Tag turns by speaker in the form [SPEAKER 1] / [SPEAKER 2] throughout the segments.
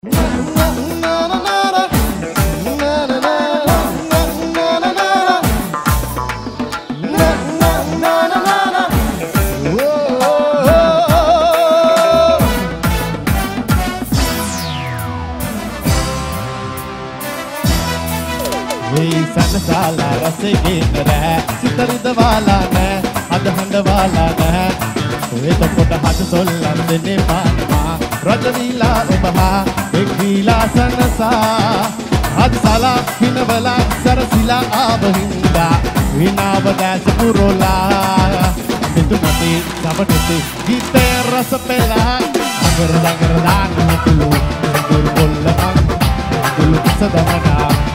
[SPEAKER 1] साला रसे गेन रह सितरिद वाला न अधहंड वाला न वे तो कोट हाथ सोल्लम देने पानमा रजनीला उबहा एक वीला सनसा आज साला हिनवला सरसिला आबहिंदा विनावदास पुरोला बितुमती सबटते गीते रस पेला अगर दगर दान मतलू दुर्बोलमा दुलु सदमना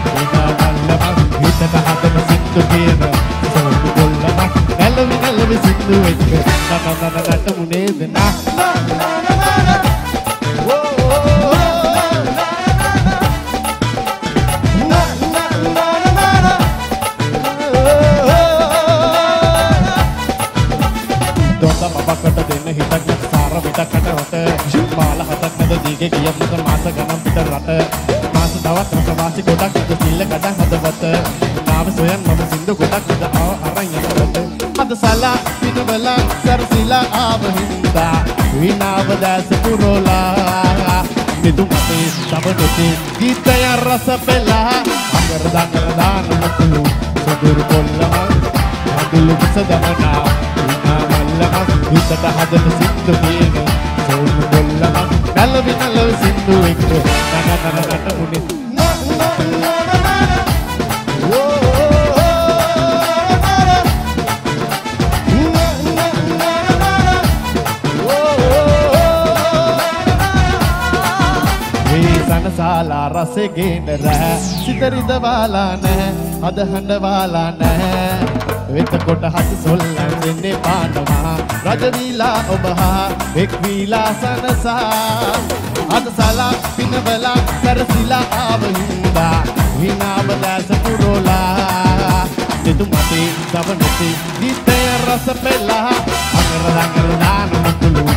[SPEAKER 1] හිතට හදන සින්දු කියන සෝතු කොල්ලම නැලවි නැලවි සින්දු එක්ක නනනනට මුනේ දෙනා දොන්ද බබකට දෙන්න හිතක් සාර පිටකට රට මාල හතක් නැද දීගේ ගියත් මොකද මාස ගණන් පිට රට මාස දවස් රසවාසි ගොඩක් සිල්ල කඩන් හදවත නාම සොයන් මම සින්දු ගොඩක් ඉඳ අරන් යනකොට අද සලා පිනවලා සරසිලා ආවහින්දා විනාව දැස පුරෝලා නිදුමතේ සබඩේ ගීතය රස පෙලා අඟර දඟර දාන මුතුළු සුදුරු කොල්ලම අඳුළු සදමනා විනාවල්ලම හිතට හදන සින්දු කියන සෝතු කොල්ලම නැලවි නැලවි සින්දු එක්ක නනනනට මුනේ साला रसे गेन रह सितरिद वाला न अधहंड वाला न वेत कोट हाथ सोल्लम देने पानमा रजनीला उबहा एक वीला सनसा अद साला पिनवला सरसिला आबहिंदा विनावदास पुरोला नितुमती सबनती गीते रस पेला अगर दान मुतुलू